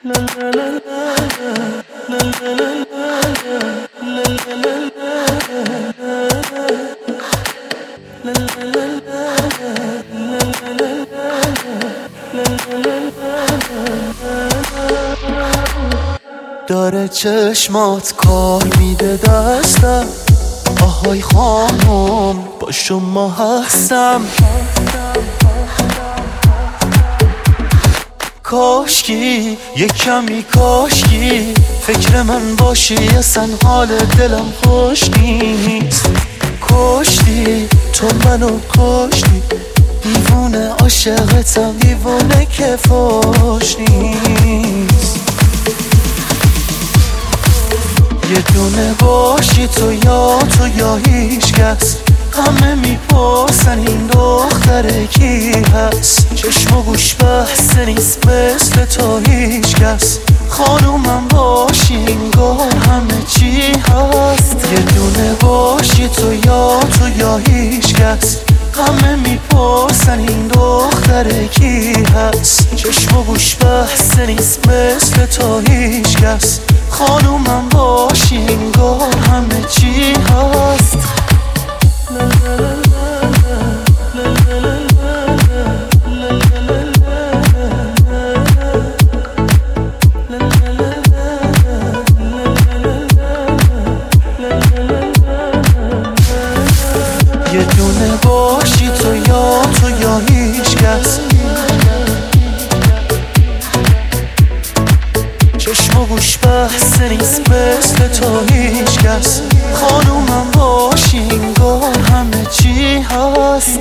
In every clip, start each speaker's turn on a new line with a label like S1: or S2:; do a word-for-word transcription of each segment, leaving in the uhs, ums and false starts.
S1: داره چشمات کار میده دستم، آهای خانم با شما هستم. کاشکی یه کمی کاشکی فکر من باشی، اصلا حال دلم خوش نیست. کشتی تو منو کشتی، دیوونه عاشقتم، دیوونه که فاش نیست. یه دونه باشی تو یا تو یا هیچ کس، همه میپرسن این دختر کی هست. چشم و گوش بحث نیست مثل تو هیچ کس، خانومم باشی انگار همه چی هست. یه دونه باشی تو یا تو یا هیچ کس، همه میپرسن این دختر کی هست. چشم و گوش بحث نیست مثل تو هیچ کس، خانومم باشی انگار همه چی هست. یه دونه باشی تو یا تو یا هیچ کس، چشم و گوش بحث نیست مثل تو هیچ کس، خانومم باشی انگار همه چی هست.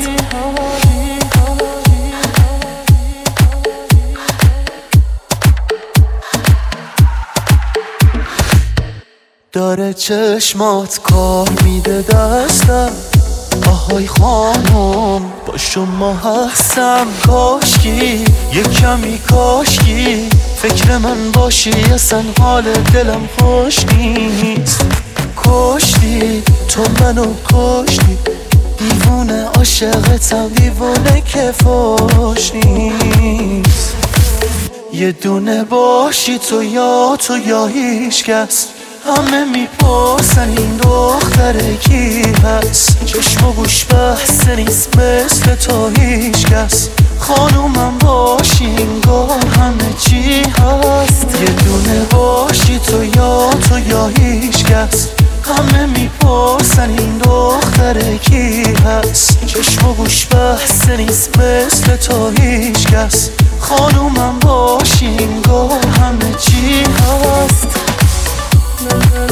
S1: داره چشمات کار میده دستم، آهای خانم با شما هستم. کاشکی یه کمی کاشکی فکر من باشی، اصلا حال دلم خوش نیست. کشتی تو منو کشتی، دیوونه عاشقتم، دیوونه که فاش نیست. یه دونه باشی تو یا تو یا هیچ کس، همه میپرسن این دختر کی هست. چشم و گوش بحث نیست مثل تو هیچ کس، خانومم باشی انگار همه چی هست. یه دونه باشی تو یا تو یا هیچ کس، همه میپرسن این دختر کی هست. چشم و گوش بحث نیست مثل تو هیچ کس، خانومم باشی انگار همه چی هست.